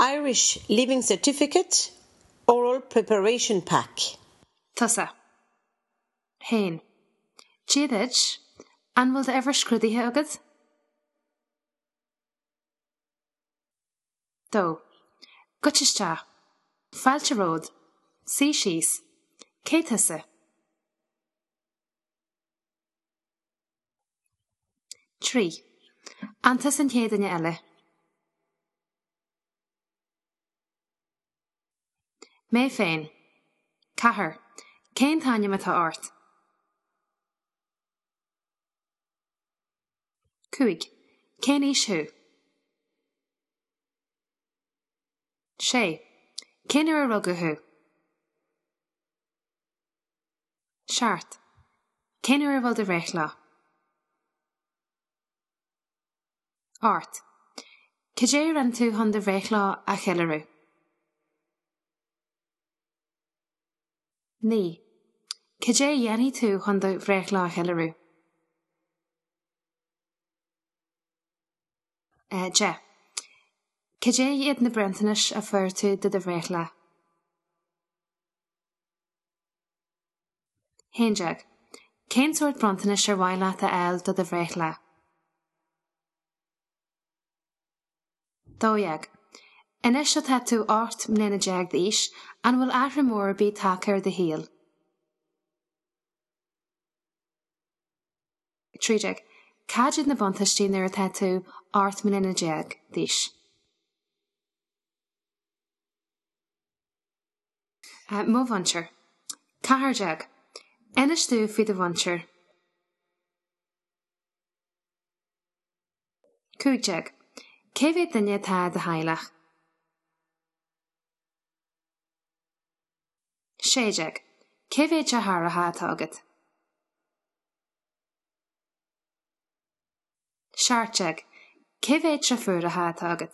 Irish Leaving Certificate Oral Preparation Pack. Tusa. Hain. Jeadich, an bhfuil ever scrúdaithe agad? Dó. Gutiste. Fáilte ród. Sí síos. Cé tusa. Trí. Antas an chéad eile. Mé féin. Cathair. Cén taine atá ort. Cúig. Cén ísú. Sé. Cén ar a rugadú. Seart. Cén ar a bhfuil de réichlá. Art. Cé ran tú chun de réichlá a cheilirú. Ní. Cé dhéanaí tú chun de réichlá a cheilirú. Je. Cé iad na brentanis a fuir tú de réichlá. Héinteag. Cén sort brentanis ar bhaile a eil do de réichlá. Dóiag. Inis atá tú 8 mbliana déag d'aois an bhfuil aithre mór bí taca ar de híal. Trídeag. Cáidead na buntaistí nuair atá tú 8 mbliana déag d'aois. Mó bhaintear. Cathair déag. Inis tú faoi de bhaintear. Cúigdeag. Cé bheith duine atá de hailech? Séideag. Cé bheith de tharaithe atá agad? Searteag. Cé bheith de fuairithe atá agad?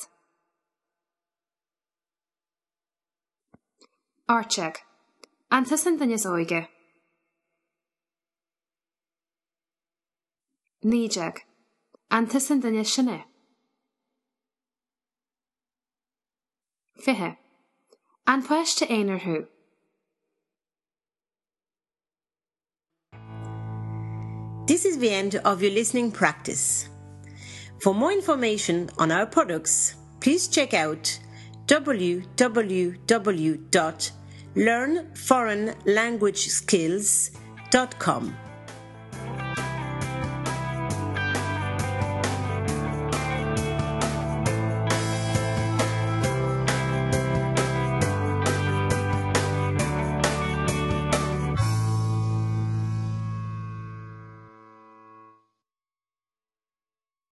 Arteag. Antas an duine óige. Nídeag. Antas an duine sinne. Fithe. An poiste éonar thú. This is the end of your listening practice. For more information on our products, please check out www.learnforeignlanguageskills.com.